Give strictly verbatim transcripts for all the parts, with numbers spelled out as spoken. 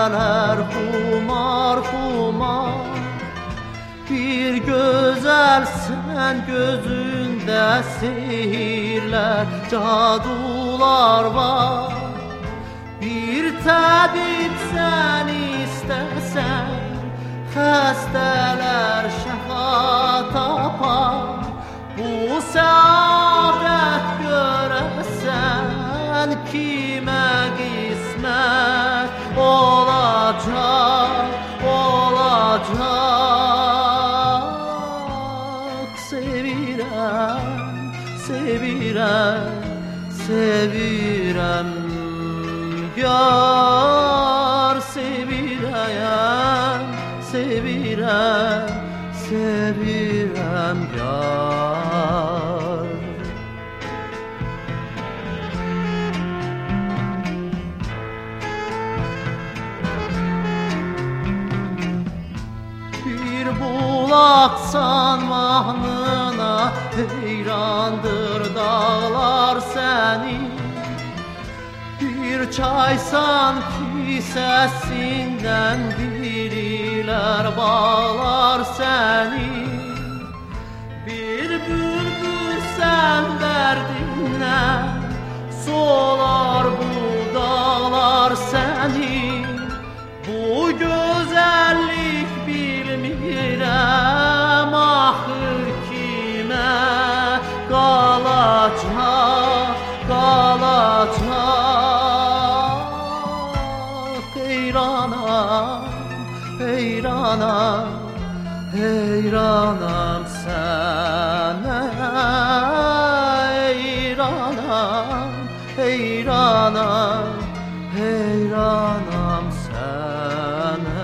geceler kumar kumar. Bir güzel sen gözünde sihirler, cadular var. Bir tabip sen istesen, hastalar şifa tapar. Bu saadet göresen kime kısmet olacak, olacak. Sevirem, sevirem, sevirem yar, sevirem, sevirem, sevirem yar. Bir bulaksan mahnına heyrandır dağlar seni. Bir çaysan ki sesinden biriler bağlar seni. Bir bülbül sen derdinle solar bu dağlar seni. Bu güzellik bilmirəm ahır kime kalacak, kalacak. Heyranam, heyranam, heyranam sana. Heyranam, heyranam, heyranam sana.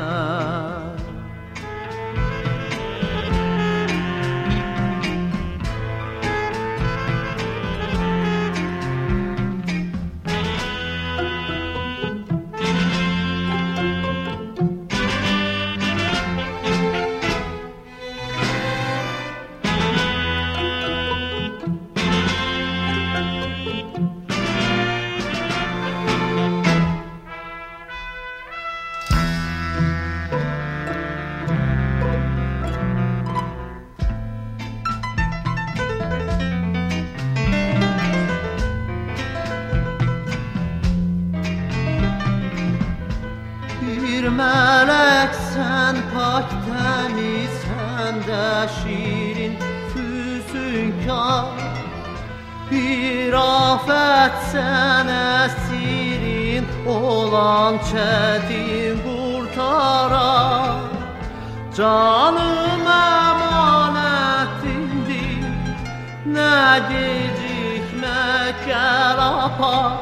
Bir melek sen pak temiz, hem de şirin füsunkar. Bir afet sen esirin, olan çetin kurtarar. Canım emanetindir, ne gecikmek gel apar.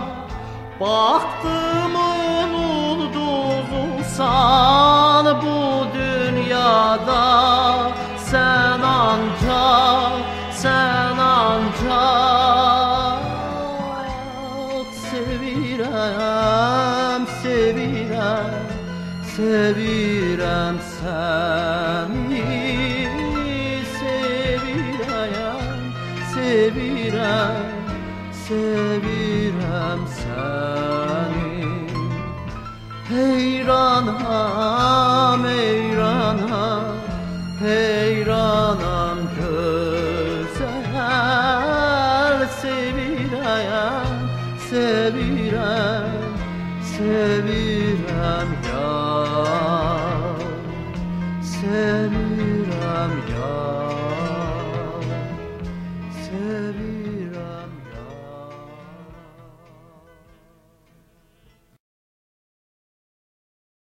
Baktımın ulduzusan bu dünyada, sen ancak, sen ancak. Sevirem, sevirem, sevirem seni. Sevirem, sevirem, sevirem seni. Heyranam, ey